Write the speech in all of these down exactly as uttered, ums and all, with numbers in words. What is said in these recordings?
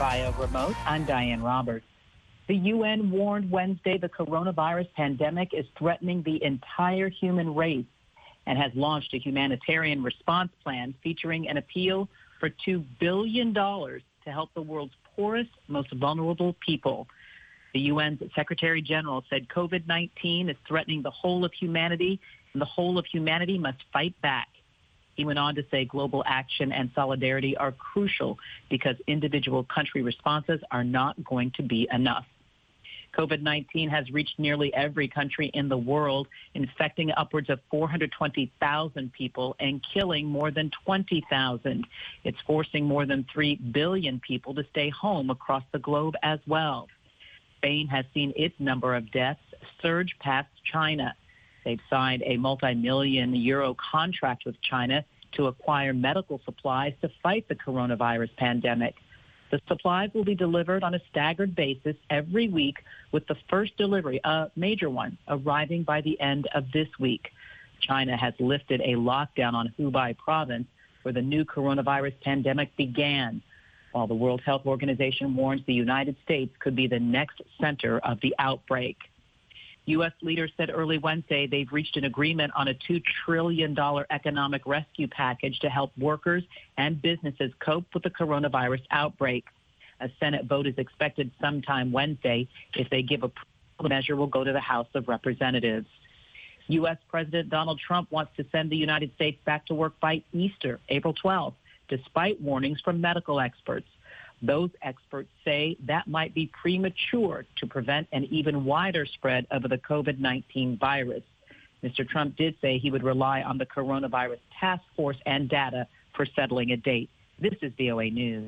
via remote. I'm Diane Roberts. The U N warned Wednesday the coronavirus pandemic is threatening the entire human race and has launched a humanitarian response plan featuring an appeal for two billion dollars to help the world's poorest, most vulnerable people. The U N's Secretary General said COVID nineteen is threatening the whole of humanity, and the whole of humanity must fight back. He went on to say global action and solidarity are crucial because individual country responses are not going to be enough. COVID nineteen has reached nearly every country in the world, infecting upwards of four hundred twenty thousand people and killing more than twenty thousand. It's forcing more than three billion people to stay home across the globe as well. Spain has seen its number of deaths surge past China. They've signed a multi-million euro contract with China to acquire medical supplies to fight the coronavirus pandemic. The supplies will be delivered on a staggered basis every week, with the first delivery, a major one, arriving by the end of this week. China has lifted a lockdown on Hubei province where the new coronavirus pandemic began, while the World Health Organization warns the United States could be the next center of the outbreak. U S leaders said early Wednesday they've reached an agreement on a two trillion dollars economic rescue package to help workers and businesses cope with the coronavirus outbreak. A Senate vote is expected sometime Wednesday. If they give approval, the measure will go to the House of Representatives. U S President Donald Trump wants to send the United States back to work by Easter, April twelfth, despite warnings from medical experts. Those experts say that might be premature to prevent an even wider spread of the COVID nineteen virus. Mister Trump did say he would rely on the coronavirus task force and data for settling a date. This is V O A News.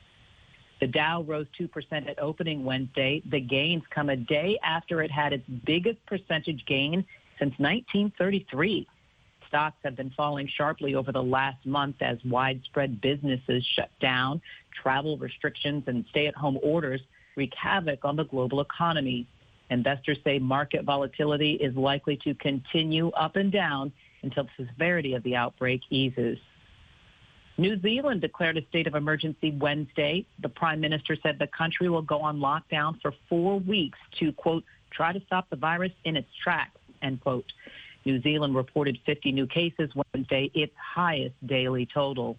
The Dow rose two percent at opening Wednesday. The gains come a day after it had its biggest percentage gain since nineteen thirty-three. Stocks have been falling sharply over the last month as widespread businesses shut down. Travel restrictions and stay-at-home orders wreak havoc on the global economy. Investors say market volatility is likely to continue up and down until the severity of the outbreak eases. New Zealand declared a state of emergency Wednesday. The prime minister said the country will go on lockdown for four weeks to, quote, try to stop the virus in its tracks, end quote. New Zealand reported fifty new cases Wednesday, its highest daily total.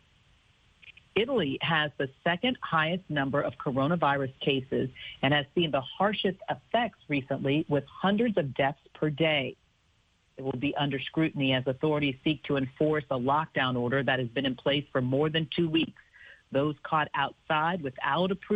Italy has the second highest number of coronavirus cases and has seen the harshest effects recently, with hundreds of deaths per day. It will be under scrutiny as authorities seek to enforce a lockdown order that has been in place for more than two weeks. Those caught outside without approval